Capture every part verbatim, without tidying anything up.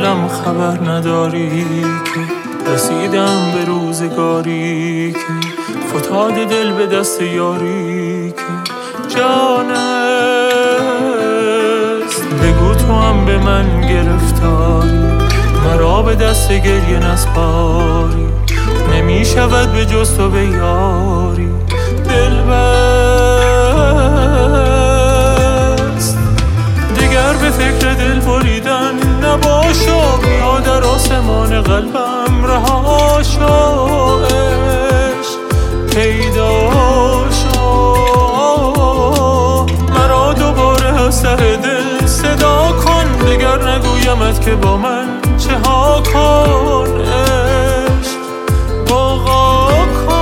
حالم خبر نداری که رسیدم به روزگاری که فتاد دل به دست یاری که جانست. بگو تو هم به من گرفتاری، مرا به دست گریه نسپاری، نمی شود به جز تو به یاری دلبست. دیگر به فکر دل بریدن نباشو، بیا در آسمان قلبم رها شو، عشق پیدا شو، مرا دوباره از ته دل صدا کن. دیگر نگویمت که با من چه ها کن، عشق بقا کن.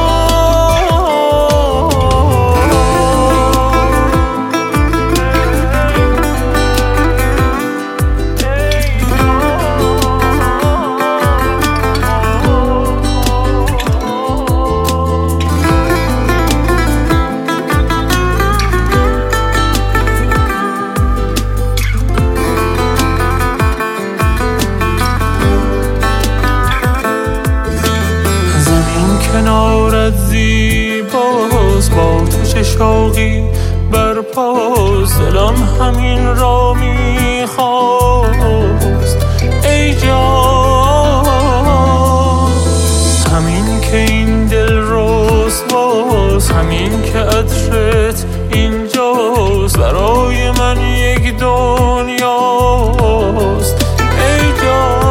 کنارت زیباست، با تو چه شوقی برپاست، دلم همین را میخواست ای جان. همین که این دل رسواست، همین که عطرت اینجاست، برای من یک دنیاست ای جان.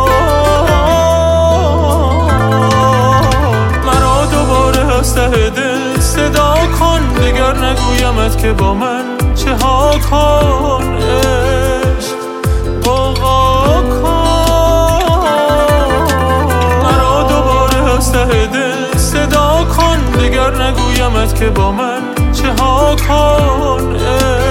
ته دل صدا کن، دیگر نگویمت که با من چه ها کن، عشق بقا کن. مرا دوباره از ته دل صدا کن، دیگر نگویمت که با من چه ها کن، عشق